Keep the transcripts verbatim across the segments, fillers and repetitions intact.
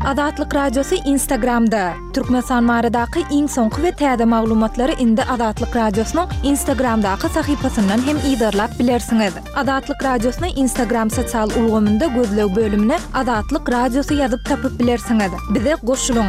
Adatlyk radiosu Instagramda. Türkmenistan maradaky iň soňky we täze maglumatlary indi Adatlyk radiosynyň Instagramdaky sahypasyndan hem ýygyrlap bilersiňiz. Adatlyk radiosyny Instagram sosial ulgamynda gözleg bölümine Adatlyk radiosu ýazyp tapyp bilersiňiz. Bize goşulyň.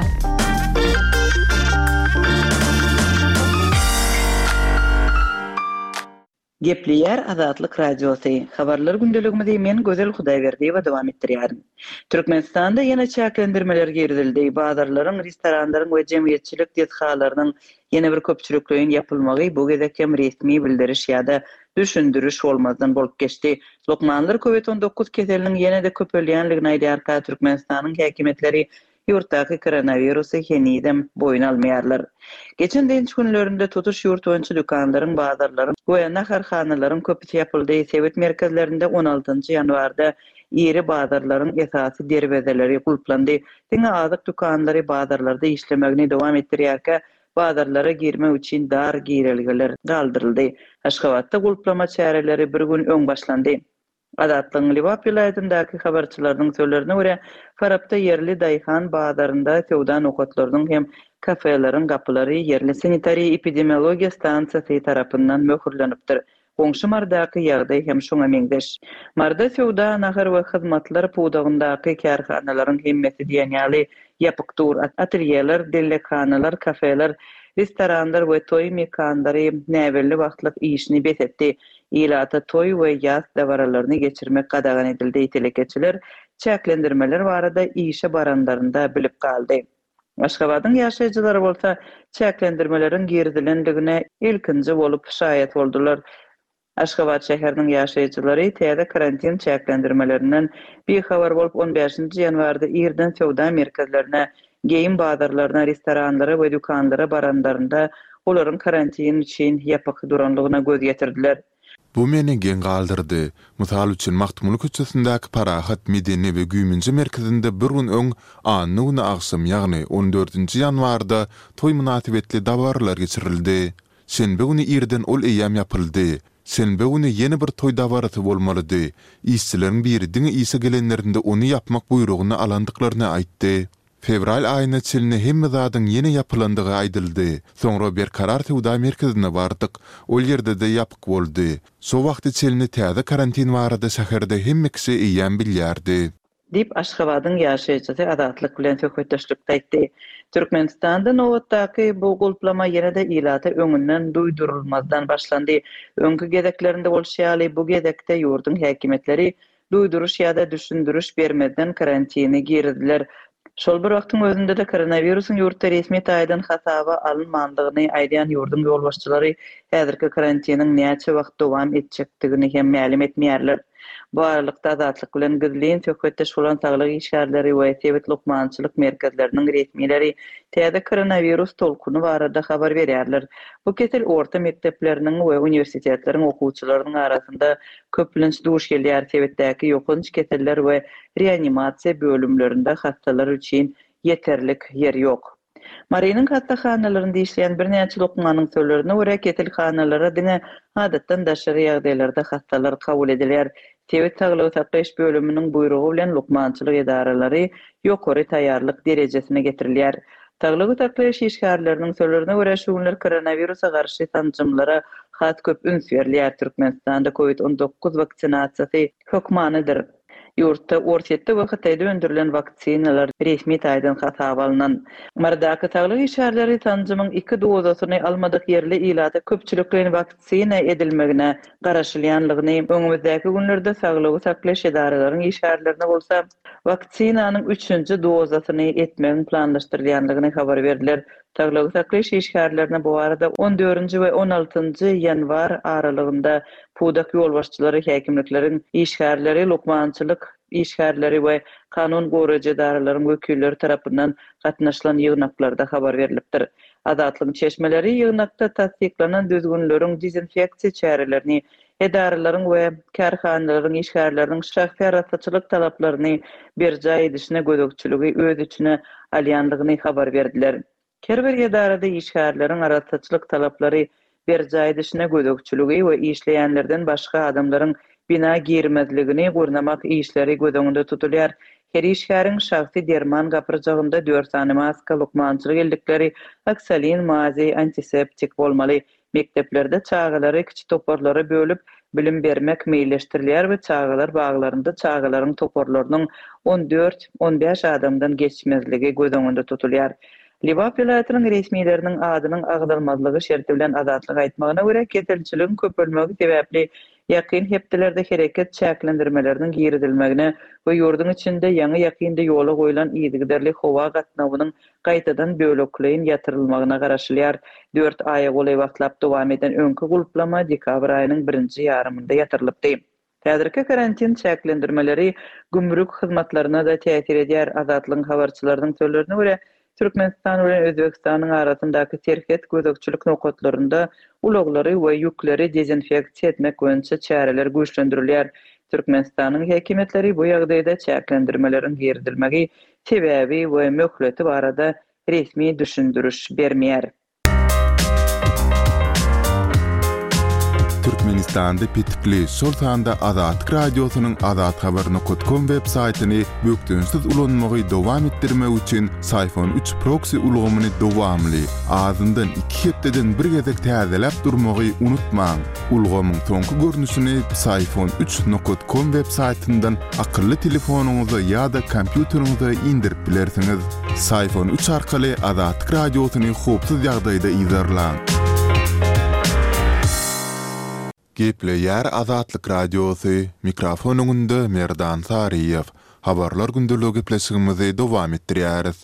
Gepleýär Adatlyk radiosu. Habarlar gündeligimizde men Gözel Hudaýberdi we dowam etdirýärin. Türkmenistanda ýene çäklendirmeler girdildi. Bazarlaryň, restoranlaryň we jemgyýetçilik detxalarynyň ýene bir köpçülikligiň ýapylmagy bu gezek hem resmi bildiriş ýa-da düşündürüş bolmazdan bolup geçdi. Lokmanlar kovid on dokuz keseliniň ýene de köpelýänligini aýdýar. Türkmenistanyň häkimetleri ýurtdaky koronawirusu henidem boyun almaýarlar. Geçen deniz günlerinde tutuş yurt boýunça dükanlaryň, bazarlaryň we naharhanalaryň köpüti ýapyldy. Sewet merkezlerinde on altynjy ýanwarda ýeri bazarlaryň esasy derwezeleri gulplandy. Diňe azyk dükanlary bazarlarda işlemegini dowam etdirýärkä, bazarlara girmek üçin dar giýrelgeler galdyryldy. Aşgabatda gulplama çäreleri bir gün öň başlandy. Adatlyň Liwap ýylaýatyndaky habarçylaryň sözlerine görä, Farapda yerli daýhan bazarynda sewda nokatlarynyň hem kafelerin gapylary yerli sanitariýa epidemiologiýa stansiýasy tarapyndan möhürlenipdir. Goňşy mardaky ýagdaý hem şoňa meňdeş. Marda sewda nahar we hyzmatlar puwdagyndaky kärhanalaryň hemmeti diýen ýaly ýapyk dur atelýeler, delekanalar, kafeler, restoranlar we toý mekanlary näwelli wagtlyk işini betetdi. İlata toy we ýaz dawaralaryny geçirmek gadagan edildi. Telekeçiler çäklendirmeler barada işe baranlarynda bilip galdy. Aşgabatyň ýaşaýjylary bolsa çäklendirmeleriň girdilendigine ilkinji bolup şaýat boldular. Aşgabat şäheriniň ýaşaýjylary täze karantin çäklendirmelerinden bir habar bolup on beşinji ýanwarda ýerden sewda merkezlerine, geýim bazarlaryna, restoranlara we dükanlara baranlarynda olaryň karantin üçin ýapyk duranlygyna göz ýetirdiler. Bu meni gen galdyrdy. Mysal üçin Maktumul köçesindäki Parahat medeni we güýmünji merkezinde bir gün öň anyny aksam ýagny on dördünji ýanwarda toý münasibetli dawarlar geçirildi. Şenbe güni ýerden ol eýam ýapyldy. Şenbe güni ýene bir toý dawarty bolmalydy. İşçileriň biri diňe ýysa gelenlerinde onu ýapmak buyrugyny alandyklaryny aýtdy. Fevral aýyna çelne hemme zadyň ýene ýapylandygy aýdyldy. Soňra bir karar sewda merkezine bardyk. Ol ýerde de ýapyk boldy. So wagty çelne täze karantin barada şäherde hemme kişi eýän bilýärdi. Dip Aşgabatyň ýaşaýjysy Adatlyk bilen söhbetleşikde aýtdy. Türkmenistanda nowatdaky bu gulplama ýene de ilata öňünden duýdurulmazdan başlandy. Öňkü gezeklerinde bolşýaly bu gezekde ýurdun häkimetleri duýduruş ýa-da düşündürüş bermeden karantini girdiler. Şol bir wagtyň özünde de koronawirusyň ýurtda resmi taýdan hasaba alınmandygyny aýdýan ýurdun ýolbaşçylary häzirki karantiniň näçe wagt dowam etjekdigini hem ma'lum etmeýärler. Bu aralykda Adatlyk bilen gizliň söhbetdeş bolan saglyk işgärleri we sewet lokmançylyk merkezleriniň resmileri täze koronawirus tolkuny barada habar berýärler. Bu kesel orta mekdepleriniň we uniwersitetleriň okuwçylarynyň arasynda köplenç duş gelýär. Sewetdäki ýokunç keseller we reanimasiýa bölümlerinde hastalar üçin ýeterlik yer ýok. Marynyň hastahanalaryny işleýän bir näçe lokmanyň sözlerine görä keselhanalara diňe adatdan daşary ýagdaýlarda hastalar kabul edilýär. Sewet saglyk saklaş bölüminiň buyrugy bilen lokmançylyk edaralary ýokary taýýarlyk derejesine getirilýär. Saglyk saklaş işgärleriniň sözlerine görä şu günler koronawirusa garşy tanjymlara hat köp üns berilýär. Türkmenistanda kovid on dokuz vaksinasiýasy hökmanydyr. Ýurtda ortatda wagtda öndürilen vaksinalar resmi taýdan hasaba alynan. Mardaky saglyk işgärleri tanjymyň iki dozasyny almadyk yerli ilata köpçüliklerini vaksina edilmegine garaşylýanlygyny öňümüzdäki günlerde saglyk saklaş edaralarynyň işgärlerine bolsa vaksinanyň üçünji dozasyny etmegini planlaşdyrýanlygyny habar berdiler. Saglyk saklaş işgärlerine bu arada on dördünji we on altynjy ýanwar aralygynda pudak ýolbaşçylary, häkimlikleriň işgärleri, lokmançylyk işgärleri we kanun goraýjy edaralaryň wekilleri tarapyndan gatnaşylan ýygnaklarda habar berilipdir. Adatlyň çeşmeleri ýygnakda tasdiklanan düzgünleriň dezinfeksiýa çärelerini, edaralaryň we kärhanalaryň işgärleriniň şahsy rahatçylyk talaplaryny berja edişine gödökçüligi öz içine alýanlygyny habar berdiler. Kerber edarada işgärleriň rahatçylyk talaplary berja edişine gödökçüligi we işleýänlerden başga adamlaryň bina girmezligini gurnamak işleri göz öňünde tutulýar. her işgäriň şahsy derman gapyrjagynda dört sany maska, lukmançylyk eldikleri, aksalin, mazi, antiseptik bolmaly. Mekteplerde çağalary kiçik toporlara bölüp bilim bermek meýilleşdirilýär we çağalar baglarynda çağalaryň toporlarynyň on dört on beş adamdan geçmezligi göz öňünde tutulýar. Liwa vilayatynyň resmiýetleriniň adynyň agdalmazlygy şerti bilen azatlyk aýtmagyna görä ketelçiligiň köpelmegi sebäpli ýakyn hepdelerde hereket çäklendirmeleriniň giridilmegine we ýurdun içinde ýaňy ýakynda ýola goýulan ýygyderli howa gatnawynyň gaýtadan bölekleýin ýatyrylmagyna garaşylýar. dört aýa goly wagtlap dowam eden öňkü gulplama dekabr aýynyň birinji ýarymynda ýatyrylypdy. Häzirki karantin çäklendirmeleri gümrük hyzmatlaryna da täsir edýär. Azatlygyň habarçylarynyň sözlerine görä Türkmenistan we Özbekistanyň arasyndaky terket gözekçilik nokatlarynda ulaglary we ýükleri dezinfeksiýa etmek boýunça çäreler güýçlendirilýär. Türkmenistanyň häkimetleri bu ýagdaýda çäklendirmelerin giridilmegi sebäbi we möhleti barada resmi düşündürüş bermeýär. Türkmenistan'da pitikli Sultan'da Azatlyk Radiosynyň azat habar nokta com web saytyny bökdünsiz ulanmagy dowam etdirmek üçin Sayfon üç proxy ulgamyny dowamly azyndan iki hepdeden bir gezek täzelep durmagy unutmaň. Ulgamyň soňky görnüşini Sayfon üç nokta com web saytyndan akylly telefonuňyza ýa-da kompýuteriňize indirip bilersiňiz. Sayfon üç arkaly Azatlyk Radiosyny hopsuz ýagdaýda izlerläň. Gepleýär Azatlyk Radiosy, mikrofonunda Merdan Sariýew. Habarlar gündeligi gepleşigimizi dowam etdirýäris.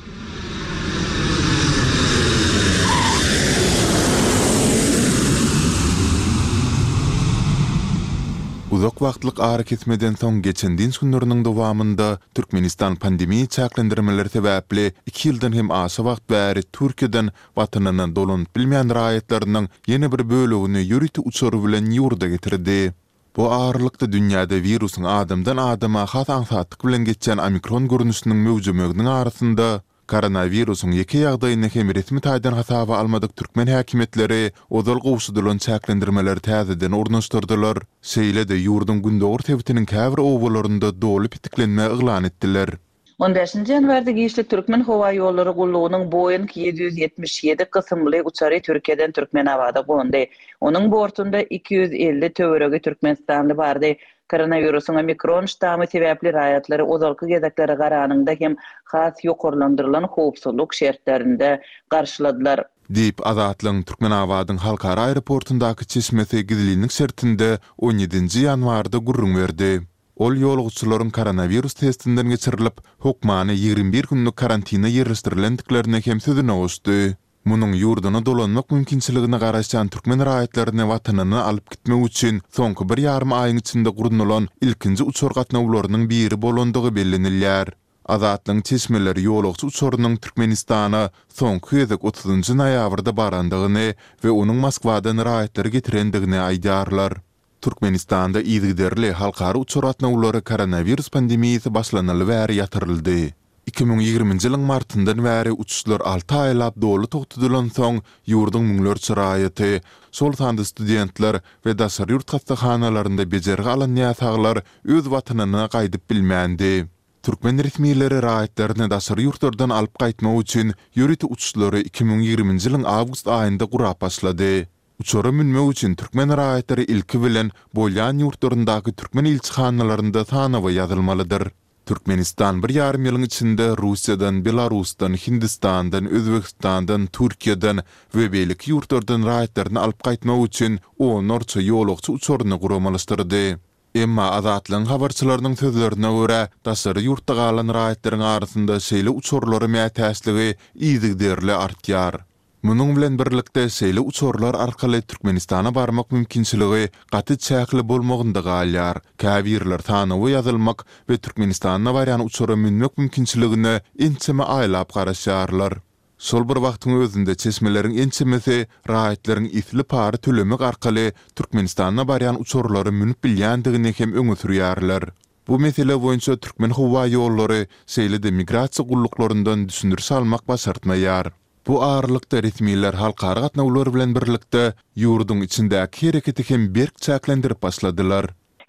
Uzak wagtlyk ara kesmeden soň geçen dins günleriniň dowamında Türkmenistan pandemiýa çäklendirmeleri sebäpli iki ýyldan hem aşy wagt bäri Türkiýeden watanyna dolanyp bilmeýän raýatlarynyň ýene bir bölegini ýürüti uçury bilen ýurda getirdi. Bu ağırlykda dünýäde wirusyň adamdan adama has aňsatlyk bilen geçen omikron görnüşiniň mewjudmyginiň arasynda koronawirusyň ýeke ýagdaýyny hem resmi taýdan hasaba almadyk türkmen häkimetleri ozal gowşudylan çäklendirmeleri täzeden ornaşdyrdylar. Şeýle-de ýurdun gündogor tebitiniň käbir owalarynda doly pitiklenme eglan etdiler. on beşinji ýanwarda Giýişli Türkmen howa ýollary gullugynyň Boeing yedi yüz yetmiş ýedi kysymly uçary Türkiýeden Türkmen hawada gondy. Onuň bortunda iki yüz elli töweregi Türkmenistanly bardy. Koronawirusyň omikron ştamy sebäpli raýatlary ozalky gezeklere garanyňda hem has ýokurlandyrylan howpsuzlyk şertlerinde garşyladylar. Diýip Azatlygyň Türkmen hawadyň halkara aeroportundaky çeşmesi gizliliğiniň şertinde on ýedinji ýanwarda gurrun berdi. Ol ýolguçylaryň koronawirus testinden geçirilip, hukmany ýigrimbi bir günlük karantina ýerleşdirilendiklerine hem sözüne goşdy. Munyň ýurduny dolanmak mümkinçiligine garaşan türkmen raýatlaryny watanyny alyp gitmek üçin soňky bir ýarym aýyň içinde gurunulan ilkinji uçur gatnawlarynyň biri bolandygy bellenilýär. Azatlygyň çeşmeleri ýolguçy uçurynyň Türkmenistana soňky ýezek otuzunji noýabrda barandygyny we onuň Moskwadan raýatlary getirendigini aýdarlar. Türkmenistanda ýygyderli halkara uçur gatnawlary koronavirus pandemiýasy başlanaly bäri ýatyryldy. iki bin ýigrimiji ýylyň martyndan bäri uçuşlar alty aýlap doly togtudylan soň ýurdun müňlerçe raýaty, Sultanda studentler we daşary ýurt hastahanalaryna bejergi alan ýasaglar öz watanyna gaýdyp bilmändi. Türkmen resmiýetleri raýatlaryny daşary ýurtlardan alyp gaýtmak üçin ýürüti uçuşlary iki bin ýigrimiji ýylyň awgust aýynda gurap başlady. Uçura minmek üçin türkmen raýatlary ilki bilen bolýan ýurtlaryndaky türkmen ilçihanalaryna tanawa ýazylmalydyr. Türkmenistan bir ýarym ýylyň içinde Russiýadan, Belarusdan, Hindistandan, Özbekistandan, Türkiýeden we beýleki ýurtlardan raýatlaryny alyp gaýtmak üçin onlarça ýolagçy uçuryny guramalyşdyrdy. Emma Azatlygyň habarçylarynyň sözlerine görä, daşary ýurtda galan raýatlaryň arasynda şeýle uçurlary mätäçligi ýygyderli artýar. Munyň bilen birlikde şeýle uçurlar arkaly Türkmenistana barmak mümkinçiligi gaty çäkli bolmagynda galýar. Käbirler tanawy ýazylmak we Türkmenistana barýan uçura minmek mümkinçiligine ençeme aýlap garaşýarlar. Şol bir wagtyň özünde çeşmeleriň ençemesi raýatlaryň isli pary tölemek arkaly Türkmenistana barýan uçurlary minip bilýändigini hem öňe sürýärler. Bu mesele boýunça türkmen howa ýollary şeýle-de migrasiýa gullykloryndan düşündürüş almak başartmaýar. Bu ağırlykda resmiýetler halkara gatnawlar bilen birlikde ýurdun içindäki hereketi hem berk çäklendirip başladylar.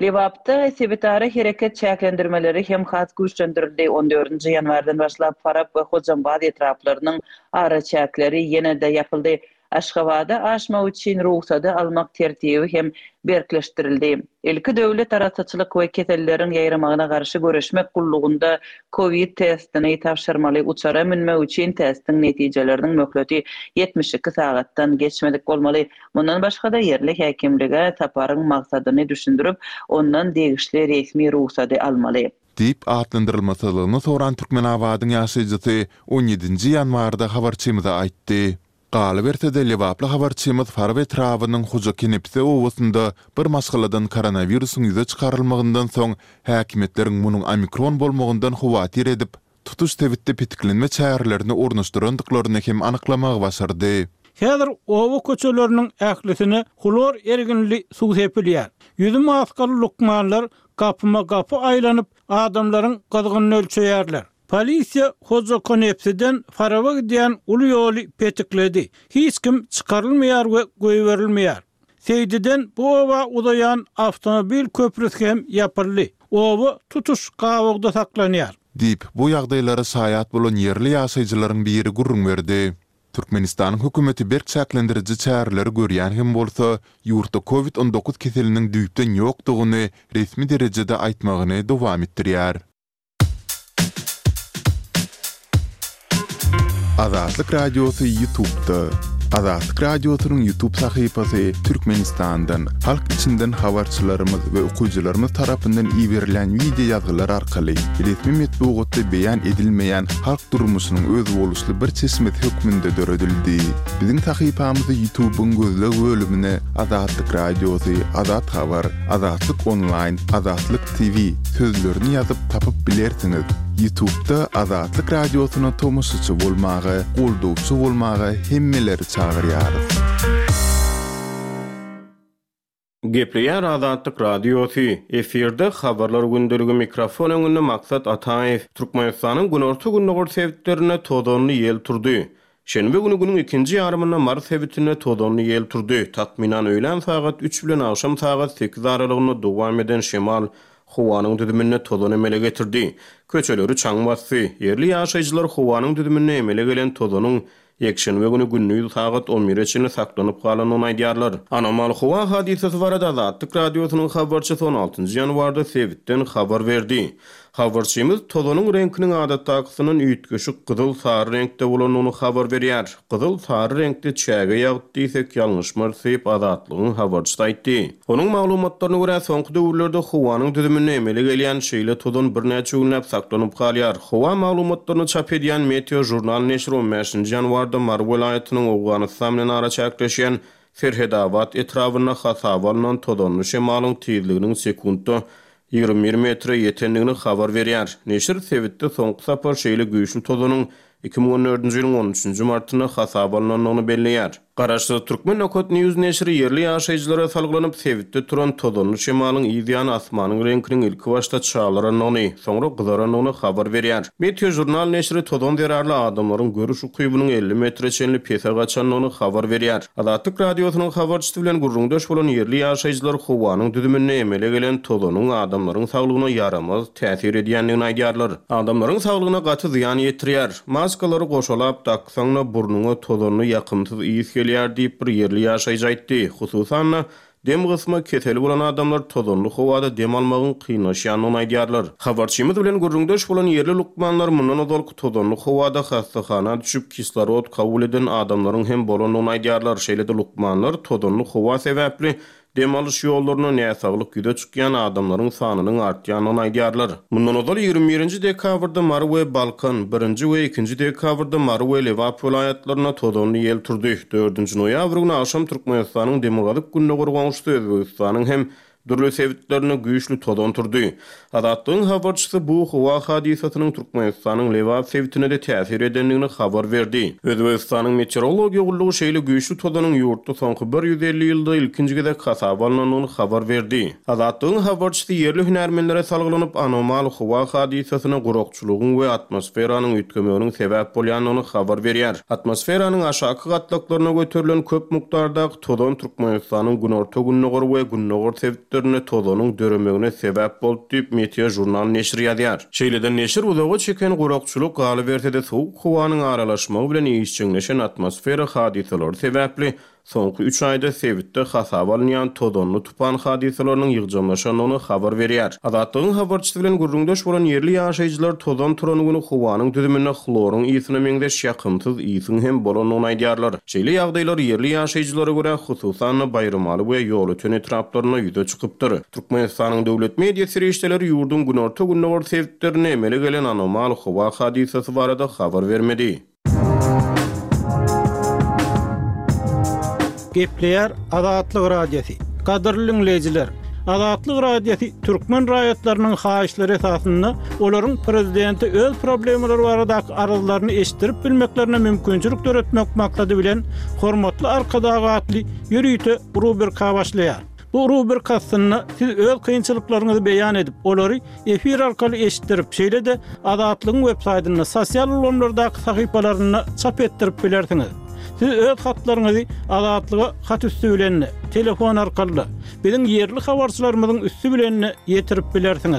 Lewapda sebetara hereket çäklendirmeleri hem has güçlendirildi. on dördünji ýanwardan başlap Farab we Hojambad etraplarynyň ara çäkleri ýene-de ýapyldy. Aşgabatda aşma üçin ruhsady almak tertibi hem berkileşdirildi. Ilki döwlet araççylyk we keselleriň ýaýramagyna garşy göreşmek gullugunda Covid testini tapşyrmaly uçara minme üçin testin netijeleriniň möhleti yetmiş iki sagatdan geçmedik bolmaly. Mundan başga da yerli häkimlige taparyň maksadyny düşündirip ondan degişli resmi ruhsady almaly. Dip atlandyrylmasylygyny soran Türkmenabadyň ýaşaýjysy on ýedinji ýanwarda habarçymyza aýtdy. Galy bertede Lewaply habarçymyz Farab etrawynyň Hoja Kenepse owasynda bir masgaladan koronawirusyň ýüze çykarylmagyndan soň häkimetleriň munyň omikron bolmagyndan hawatyr edip tutuş tebitde pitiklenme çäherlerini ornaşdyrandyklaryny hem anyklamagy başardy. Häzir owa köçeleriniň ählisini klor erginli suw sepilýär. Ýüzü maskaly lukmanlar gapyma gapy aýlanyp adamlaryň gyzgynyny ölçeýärler. Polisiýa Hoja Kenepseden Faraba giden uly ýoly petikledi. Hiç kim çykarylmaýar we goýberilmeýär. Seýdiden bu owa udayan avtomobil köprüsi hem ýapyldy. Owa tutuş gawagda saklanýar. Dip bu ýagdaýlara saýat bolan ýerli ýaşaýjylaryň biri gurrun berdi. Türkmenistanyň hökümeti berk çäklendiriji çäherleri görýän hem bolsa, ýurtda Covid on dokuz keseliniň düýpden ýokdugyny resmi derejede aýtmagyny dowam etdirýär. Azatlyk Radiosu YouTube'da. Azatlyk Radiosu'nun YouTube sahypasy Türkmenistandan, halk içinden habarçylarymyz we okuwçylarymyz tarapyndan iýerilen video ýazgylar arkaly resmi metbuatda beýan edilmeýän halk durmuşynyň öz boluşly bir çeşmet hökmünde döredildi. Biziň sahypamyzy YouTube'un gözleg bölümine Azatlyk Radiosu, Azat Habar, Azatlyk Online, Azatlyk T V sözlerini ýazyp tapyp bilersiňiz. YouTube'da Azatlyk Radiosu'na tomoşçy bolmagy, goldowçy bolmagy hemmeleri çağırýarys. Gepleýär Azatlyk Radiosu. Eferde habarlar gündeligi mikrofon öňünde maksat Ataýew Türkmenistanyň günorta günnägör sebitlerine tozanly ýel turdy. Şenbe günü günüň ikinji ýarymyna Mars sebitine tozanly ýel turdy. Tatminan öýlen sagat üç bilen akşam sagat sekiz aralygyna dowam eden şemal howanyň düdümine tozan emele getirdi. Köçeleri çaň bassy. Yerli ýaşaýjylar howanyň düdümine emele gelen tozanyň Yekşenbe günü günnüýi sagat on bir içinde saklanyp galanyny aýdýarlar. Anomal howa hadisesi barada Azatlyk Radiosunyň habarçysy on altynjy ýanwarda sebitden habar berdi. Habarçymyz tozanyň reňkiniň adatdakysynyň üýtgeşik gyzyl sary reňkde bolanyny habar berýär. Gyzyl sary reňkde çäge ýagdy diýsek ýalňyşmar sebäp Azatlygyň habarçysy aýtdy. Onuň maglumatlaryna görä soňky döwürlerde howanyň düdümine emele gelýän şeýle tozan bir näçe günläp saklanyp galýar. Howa maglumatlaryny çap edýän Meteo jurnal neşri on beşinji ýanwarda Marw welaýatynyň Owganistan bilen ara çäkleşýän Ferhedabad etrawyna hasabalynan tozanly şemalyň tezliginiň sekundda ýygrimi bir metre ýetenligini habar berýär. Neşir sebitde soňky sapar şeýle güýçli tozanyň iki bin on dördünji ýylyň on üçünji martyna hasabalanyny belleýär. Garaşly Türkmen Okot News neşri yerli ýaşaýjylara salgylanyp sebitde turan tozanly şemalyň ýyzýany asmanyň reňkiniň ilki başda çağlaranyny, soňra gyzaranyny habar berýär. Meteo jurnal neşri tozan derarly adamlaryň görüş ukybynyň elli metre çenli pese gaçanyny habar berýär. Azatlyk Radiosunyň habarçysy bilen gurrundaş bolan yerli ýaşaýjylar howanyň düdümine emele gelen tozanyň adamlaryň saglygyna yaramaz täsir edýändigini aýdýarlar. Adamlaryň saglygyna gaty ziýan ýetirýär. Maskalary goşalap taksaňna burnuňa tozanly ýakymsyz iýis gelýär diýip bir yerli ýaşaýjy aýtdy. Hususan dem gysmy keseli bolan adamlar tozanly howada dem almagyň kynlaşýanyny aýdýarlar. Habarçymyz bilen gurrundaş bolan yerli lukmanlar mundan ozal tozanly howada hastahana düşüp kislorod kabul eden adamlaryň hem bolanyny aýdýarlar. Şeýle-de lukmanlar tozanly howa sebäpli dem alış ýollaryna näsaglyk güde çykýan adamlaryň sanynyň artýanyny aýdýarlar. Mundan ozal ýygrimi birinji dekabrda Marwe Balkan, birinji we ikinji dekabrda Marwe Lewap welaýatlaryna tozanly ýel turdy. dördünji noýabr günü akşam Türkmenistanyň Demokratik Günnägör Gowuşdy Özbegistanyň hem dürli sebitlerine güýçli tozan turdy. Azatlygyň habarçysy bu howa hadisasynyň Türkmenistanyň Lewap sebitine de täsir edenligini habar berdi. Özbegistanyň meteorologiýa gullugy şeýle güýçli tozanyň ýurtda soňky bir ýüz elli ýylda ilkinji gezek hasabalanyny habar berdi. Azatlygyň habarçysy yerli hünärmenlere salgylanyp anomal howa hadisasyna gurukçylygyň we atmosferanyň üýtgemeginiň sebäp bolýanyny habar berýär. Atmosferanyň aşaky gatlaklaryna göterilen köp mukdardaky tozan Türkmenistanyň günorta günnägör we günnägör sebit sebeplerine tozonun döremegine sebep bolup diýip Meteor jurnal neşri ýazýar. Şeýleden neşir uzaga çeken gurakçylyk galybertede sowuk howanyň aralaşmagy bilen iýişçiňleşen atmosfera hadiseleri sebäpli soňky üç aýda Sewitde hasap alynýan tozonly tupan hadiselerini ýygjamlaşanyny habar berýär. Adatlygyň habarçysy bilen gurrundaş bolan yerli ýaşaýjylar tozon turanyny howanyň düzümine xlorun iýsine meňdeş ýakymsyz iýsin hem bolanyny aýdýarlar. Şeýle ýagdaýlar yerli ýaşaýjylara görä hususan bayramaly we ýol öten etraplaryna ýüze çykypdyr. Türkmenistanyň döwlet media serişdeleri ýurdun günorta günnäwür sebeplerini emele gelen anomal howa hadisesi barada habar bermedi. Gepleýär Adatlyk radiosi. Gadyrly dinleýijiler, Adatlyk radiosi türkmen raýatlarynyň haýyşlary esasynda olaryň prezidenti öz problemleri baradaky arazlaryny eşitdirip bilmeklerine mümkinçilik töretmek maksady bilen hormatly arkadagatly ýürüýte rubrika başlaýar. Bu rubrikasyna siz öz kynçylyklaryňyzy beýan edip, olary efir arkaly eşitdirip, şeýle de Adatlygyň web saýtyna, sosial ulamlardaky sahypalaryna çap etdirip bilersiňiz. Siz öz hatlaryňyzy Adatlyga hat üstü bilen, telefon arkaly, biziň yerli habarçylarymyzyň üstü bilen ýetirip bilersiňiz.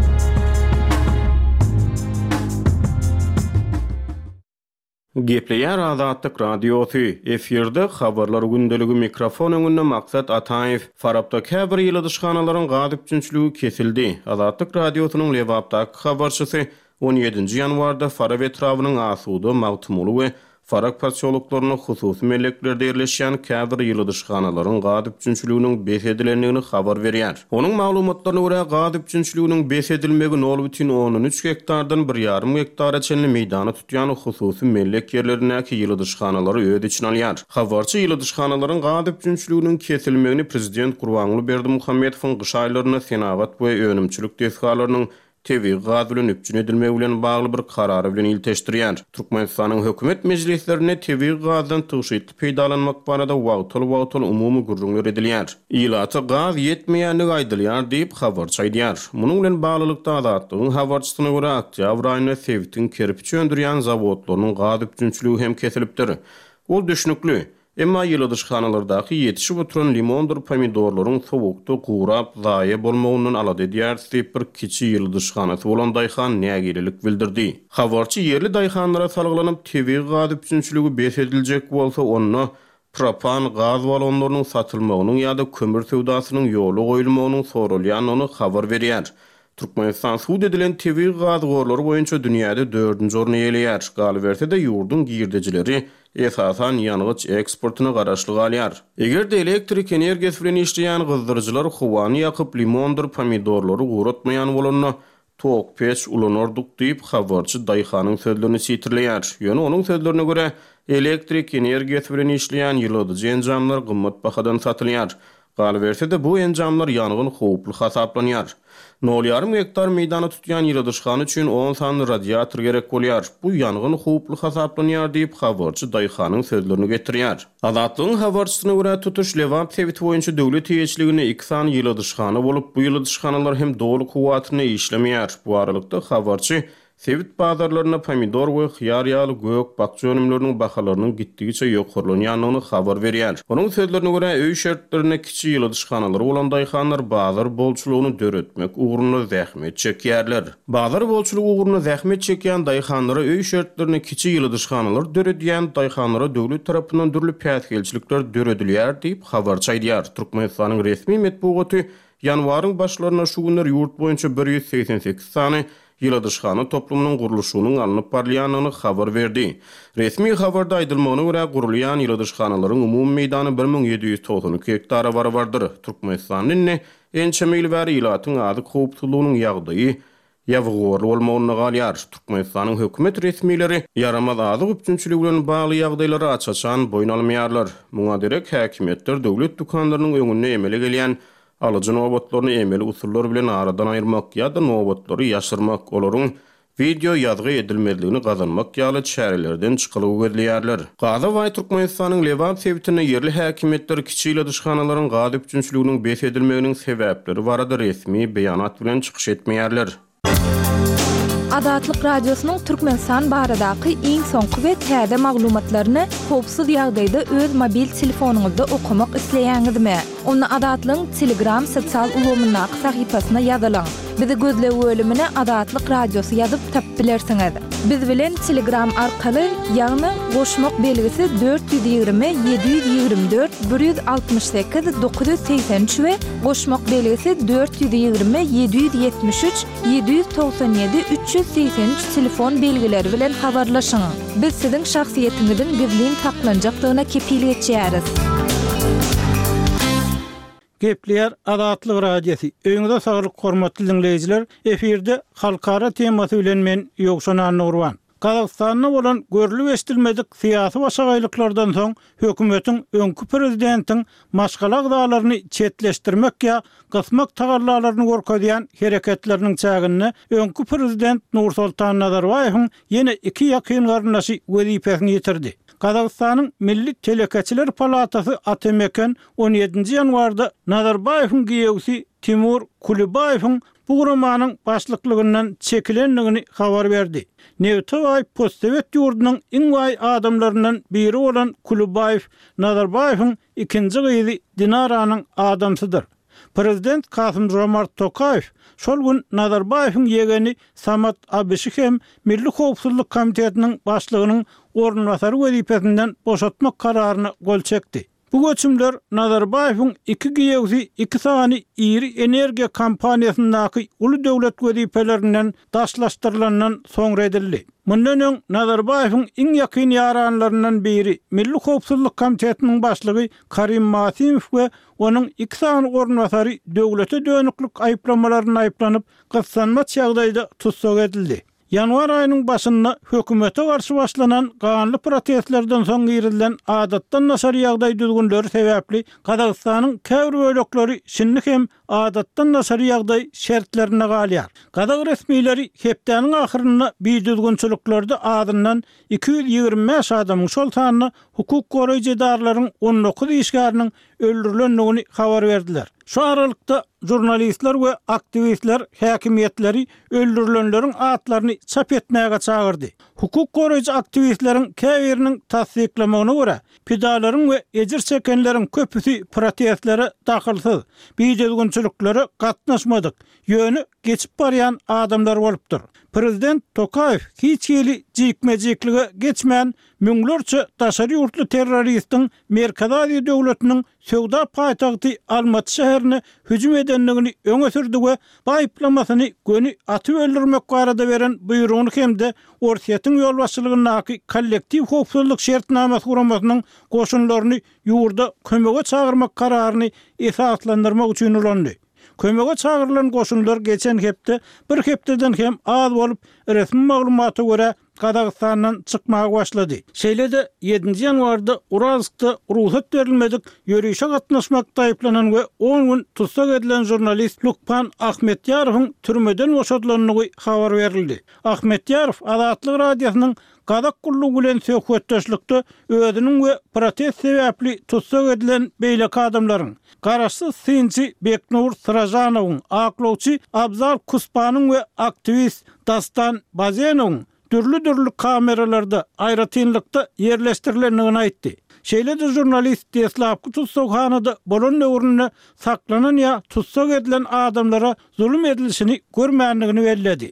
Gepleýär Adatlyk radiosi. Efirde habarlar gündeligi mikrofon öňünde Maksat Ataýew. Farapda käbir ýyldysxanalaryň gadypçynçyligi kesildi. Adatlyk radiosynyň Lewapdaky habarçysy on ýedinji ýanwarda Farap etrawynyň asuda, magtumuly we Farak pasyoluklarına hususy melleklerde ýerleşýän käbir ýyldysxanalaryň gadypçynçyliginiň besedilendигini habar berýär. Onuň maglumatlaryna görä gadypçynçyliginiň besedilmegi nol bütün on üç hektardan bir ýarym hektara çenli meýdany tutýan hususy mellek ýerlerindäki ýyldysxanalary öýde içine alýar. Habarçy ýyldysxanalaryň gadypçynçyliginiň kesilmegini prezident Gurbanguly Berdimuhammedowyň gyş aýlaryna senagat we önümçilik desgalarynyň T V gadylyň üpjün edilmegi bilen bagly bir karary bilen ilteşdirýär. Türkmenistanyň hökümet mejlislerine T V gazydan tyşytly peýdalanmak barada wagtly-wagtly umumy gurrunlar edilýär. Ýylaty gaz ýetmeýänligi aýdylýar diýip habarçy aýdýar. Munyň bilen baglylykda Adatlygyň habarçysyna görä Oktyabr aýyna Sewitdiň kerpiç öndürýän zawodlarynyň gadypçynçyligi hem kesilipdir. Ol düşnükli. Emma ýyldysxanalardaky ýetişip oturan limondur pomidorlaryň sowukda gurap zaýa bolmagynyň alady diýär bir kiçi ýyldysxanasy bolan daýhan nägirilik bildirdi. Habarçy yerli daýhanlara salgylanyp T V gadypçynçyligi besedilejek bolsa onu propan gaz balonlarynyň satylmagynyň ýa-da kömür sewdasynyň ýoly goýulmagynyň sorulýanyny habar berýär. Türkmenistan suud edilen T V gaz gorlary boýunça dünýäde dördünji orny eýleýär. Galybertede ýurdun girdejileri esasan ýanygyç eksportyna garaşlyk alýar. Egerde elektrik energiýasy bilen işleýän gyzdyrjylar howany ýakyp limondur pomidorlary guratmaýan bolanyna tok peç ulanardyk diýip habarçy daýhanyň sözlerini sitirleýär. Ýöne onuň sözlerine görä elektrik energiýasy bilen işleýän ýylydyjy enjamlar gymmat bahadan satylýar. Galybertede bu enjamlar ýangyn howply hasaplanýar. nol ýarym hektar meýdany tutýan ýyldysxana üçin on san radiator gerek bolýar. Bu ýangyn howply hasaplanýar diýip habarçy daýhanyň sözlerini getirýär. Adatlygyň habarçysyna görä tutuş Lewap Sewit boýunça döwlet ýeçiligine iki san ýyldysxana bolup, bu ýyldysxanalar hem dowlu kuwatyny işlemeýär. Bu aralykda habarçy Sewit bazarlaryna pomidor we hyar ýaly gök bakça önümleriniň bahalarynyň gitdigiçe ýokurlanýanyny habar berýär. Onuň sözlerine görä öý şertlerine kiçi ýyldysxanalar bolan daýhanlar bazar bolçulugyny döretmek uğruna zähmet çekýärler. Bazar bolçulugy uğruna zähmet çekýän daýhanlara öý şertlerine kiçi ýyldysxanalar döredýän daýhanlara döwlet tarapyndan dürli päsgelçilikler döredilýär diýip habarçy aýdýar. Türkmenistanyň resmi medeniýeti ýanwaryň başlaryna şu günler ýurt boýunça bir ýüz seksen sekiz sany ýyldysxana toplumynyň gurulşynyň alınıp barlýanyny habar berdi. Resmi habarda aýdylmagyna görä gurulýan ýyldysxanalaryň umumy meýdany bir miň ýedi ýüz togson iki hektara barabardyr. Türkmenistanyň ençe meýilbäri ýylatyň adyk howpsuzlygynyň ýagdaýy ýawgor bolmagyny galýar. Türkmenistanyň hökümet resmileri yaramaz adyk üçinçiligi bilen bagly ýagdaýlary açaçan boyun almaýarlar. Muňa derek häkimetler döwlet dukanlarynyň öňüne emele gelýän alıcı nowbatlaryny emeli usullar bilen aradan aýyrmak ýa-da nowbatlary ýaşyrmak, olaryň video ýazgy edilmezligini gazanmak ýaly çärelerden çykylyp görülýärler. Gaza we Türkmenistanyň Lewap Sewitine yerli häkimetler kiçi ýyldysxanalaryň gadypçynçyliginiň besedilmeginiň sebäpleri barada resmi beýanat bilen çykyş etmeýärler. Adatlyk Radiosynyň Türkmenistan baradaky iň soňky we täze maglumatlaryny howpsuz ýagdaýda öz mobil telefonuňyzda okumak isleýäňizmi? Onu Adatlyň Telegram sosial ulgamynyň sahypasyna ýazylaň. Bizi gözle bölümine Adatlyk Radiosy ýazyp tapyp bilersiňiz. Biz bilen Telegram arkaly ýagny goşmak belgisi dört yüz ýygrimi yedi yüz ýygrimi dört bir yüz altmış sekiz dokuz yüz seksen üç we goşmak belgisi dört yüz ýygrimi yedi yüz ýetmiş üç yedi yüz toksan ýedi üç yüz seksen üç telefon belgileri bilen habarlaşyň. Biz siziň şahsiýetiňizin gizlin taklanjakdygyna kepillik etýäris. Gepler Adatlyk Radiosu. Öňüňizde saglyk hormatly dinleýijiler, efirde halkara temasy bilen men Ýogşan Nurwan. Kazakstanyň bolan görülip estilmedik syýasy başagaýlyklardan soň hökümetiň öňkü prezidentiň maşgala gydalaryny çetleşdirmek ýa gysmak tagarlalaryny gorkadýan hereketleriniň çägini öňkü prezident Nursultan Nazarbaýewiň ýene iki ýakyn garyndaşy wezipesini ýetirdi. Kazakstanyň Milli Telekeçiler Palatasy A T M K'ň on ýedinji ýanwarda Nazarbaýewiň giýewsi Timur Kulibaýewiň bu gurumanyň başlyklygynyň çekilenligini habar berdi. Nevtoy Postsovet ýurdunyň iň waý adamlarynyň biri bolan Kulibaýew Nazarbaýewiň ikinji gyzy Dinaranyň adamsydyr. Prezident Kasym Jomart Tokayew şol gün Nazarbaýewiň ýegeni Samat Abysy hem Milli Howpsuzlyk Komitetiniň başlygynyň ornwasary wezipesinden boşatmak kararyny gol çekdi. Bu göçümler Nazarbaýewiň iki giýewsi iki sany iri energiýa kompaniýasyndaky uly döwlet wezipelerinden daşlaşdyrylanyň soňra edildi. Mundan öň Nazarbaýewiň iň ýakyn ýaranlaryndan biri Milli Howpsuzlyk Komitetiniň başlygy Karim Masimow we onuň iki sany ornwasary döwlete dönüklik aýplamalaryny aýplanyp gyssanma ýagdaýda tutsak edildi. Yanvar ayının başında hökümete karşı başlanan kanlı protestlerden son girilen adattan nasar ýagdaý düzgünleri sebäpli Kazakstanyň käbir bölekleri şinni hem adattan nasar ýagdaý şertlerine galýar. Kazak resmileri hepdeniň ahyryna bir düzgünçiliklerde adından iki yüz ýygrimi beş adamyň şol sanyny hukuk goraýjy edarlaryň on dokuz işgäriniň öldürilendigini habar berdiler. Şu aralykda jurnalistler we aktivistler häkimiýetleri öldürilenleriň atlaryny çap etmäge çagyrdy. Hukuk goraýjy aktivistleriň käbiriniň tasdiklamagyna görä, pidalaryň we ejir çekenleriň köpüsi protestlere dahylsyz, biýdegünçiliklere gatnaşmadyk, ýöni geçip barýan adamlar bolupdyr. Prezident Tokayew hiç ýeli jikmejiklige geçmän müňlerçe daşary ýurtly terroristiň Merkez Aziýa döwletiniň Sowda paýtagty Almaty şäherine hüjüm edenligini öňe sürdi we baýplamasyny göni atyp öldürmek barada beren buýrugyny hemde Orsiýetiň ýolbaşçylygynaky kollektiw howpsuzlyk şertnamasy guramasynyň goşunlaryny ýurda kömege çagyrmak kararyny esaslandyrmak üçin ulandy. Kömege çagyrılan goşunlar geçen hepde bir hepdeden hem az bolup resmi maglumaty görä Kazakstandan çykmaga başlady. Şeýlede ýedinji ýanwarda Uralskda ruhsat berilmedik ýörüşe gatnaşmakda aýplanan we on gün tutsak edilen jurnalist Lukpan Ahmetýarowyň türmeden boşatylanlygy habar berildi. Ahmetýarov Adatlyk Radiosynyň Kazak gullugy bilen söhbetdeşlikde özüniň we protest sebäpli tutsak edilen beýleki adamlaryň garaşsyz synçy Beknur Sırajanowyň, aklawçy Abzal Kuspanyň we aktivist Dastan Bazenowyň türlü-türlü kameralarda aýratynlykda ýerleşdirilendigini aýtdy. Şeýle-de jurnalist Deslapky tutsakhanada bolan öwrüne saklanan ýa tutsak edilen adamlara zulüm edilişini görmänligini belledi.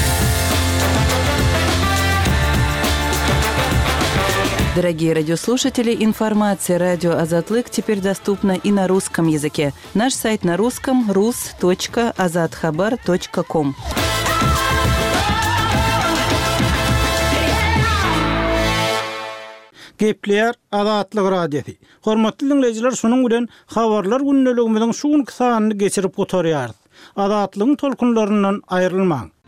Дорогие радиослушатели, информация «Радио Азатлык» теперь доступна и на русском языке. Наш сайт на русском – рус точка азатхабар точка ком. Gepler Adatlyk Radiosu. Hormatly dinleyijiler, şonuň bilen habarlar günneligimiziň şu günkü sanyny geçirip oturýarys. Adatlygyň tolkunlaryndan aýrylmaň.